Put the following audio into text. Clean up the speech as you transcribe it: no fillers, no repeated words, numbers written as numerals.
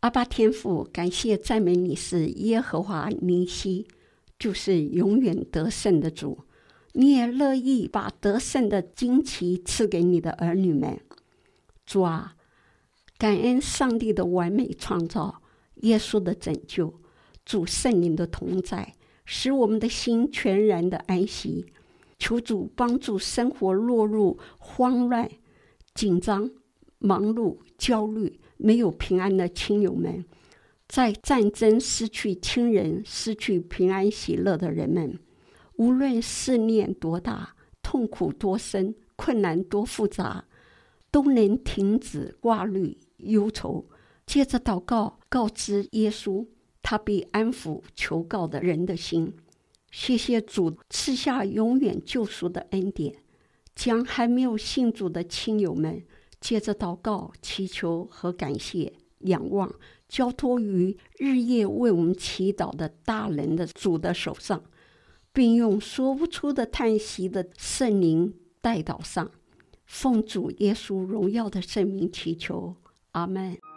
阿爸天父，感谢赞美你是耶和华尼西，就是永远得胜的主。你也乐意把得胜的旌旗赐给你的儿女们。主啊，感恩上帝的完美创造，耶稣的拯救，主圣灵的同在，使我们的心全然的安息。求主帮助生活落入慌乱、紧张、忙碌、焦虑、没有平安的亲友们，在战争失去亲人、失去平安喜乐的人们，无论试炼多大、痛苦多深、困难多复杂，都能停止挂虑忧愁，接着祷告告知耶稣，他必安抚求告的人的心。谢谢主赐下永远救赎的恩典，将还没有信主的亲友们借着祷告、祈求和感谢、仰望，交托于日夜为我们祈祷的大能的主的手上，并用说不出的叹息的圣灵代祷上。奉主耶稣荣耀的圣名祈求，阿们。